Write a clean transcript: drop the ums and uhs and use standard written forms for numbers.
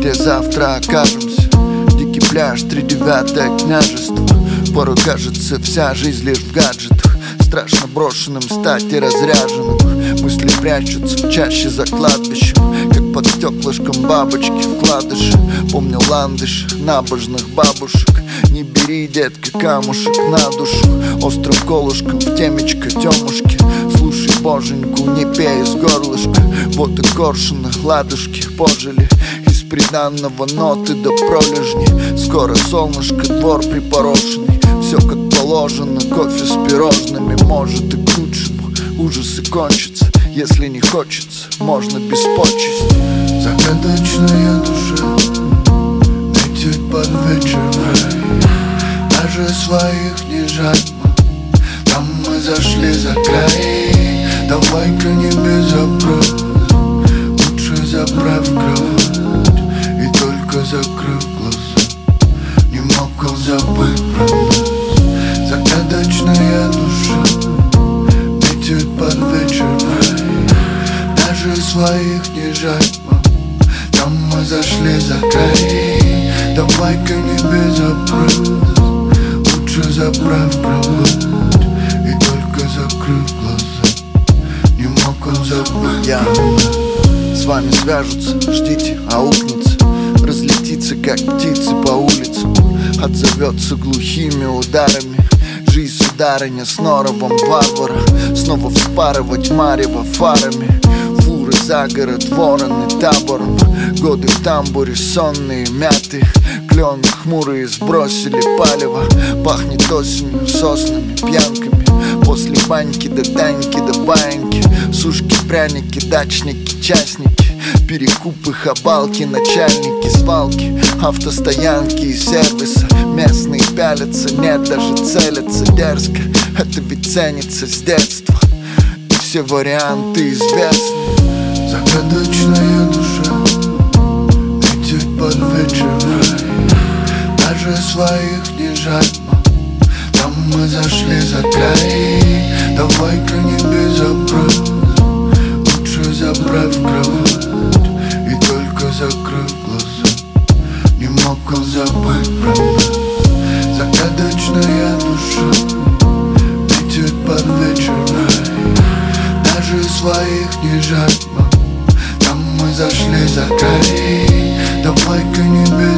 где завтра окажемся. Дикий пляж, 39-е княжество. Порой кажется, вся жизнь лишь в гаджетах. Страшно брошенным стать и разряженным. Мысли прячутся в чаще за кладбищем, как под стеклышком бабочки вкладыши. Помню ландыш набожных бабушек. Не бери, детка, камушек на душу. Острым колышком в темечко темушки. Слушай боженьку, не пей из горлышка. Вот и коршуны, ладушки пожили. Из приданного ноты до пролежни. Скоро солнышко, двор припорошенный. Все как положено, кофе с пирожными. Может и к лучшему, ужасы кончатся. Если не хочется, можно без почести. Загадочная душа летит под вечер в рай. Даже своих не жаль, там мы зашли за край. Давай-ка не безобразно, лучше заправь кровать. И только закрыв глаза, не мог он забыть про нас. Загадочная душа летит под вечер в рай. Даже своих не жаль, там мы зашли за край. Давай-ка не безобразно, лучше заправь кровать. И только закрыв глаза, не мог он забыть. Я с вами свяжутся, ждите, аукнется. Разлетится, как птицы по улицам. Отзовется глухими ударами. Жизнь сударыня с норовом варвара. Снова вспарывать марево фарами. Фуры за город, вороны табором. Годы в тамбуре, сонные, мятые. Клены хмурые сбросили палево. Пахнет осенью, соснами, пьянками. После баньки до таньки до баиньки. Сушки, пряники, дачники, частники. Перекупы, хабалки, начальники, свалки. Автостоянки и сервиса. Местные пялятся, нет, даже целятся дерзко. Это ведь ценится с детства. И все варианты известны. Загадочная душа летит под вечер в рай. Даже своих не жаль, там мы зашли за край. Давай-ка не безобразно, лучше заправь кровать. И только закрыв глаза, не мог он забыть про нас. Загадочная душа летит под вечер в рай. Даже своих не жаль, там мы зашли за край. Давай-ка не безобразно,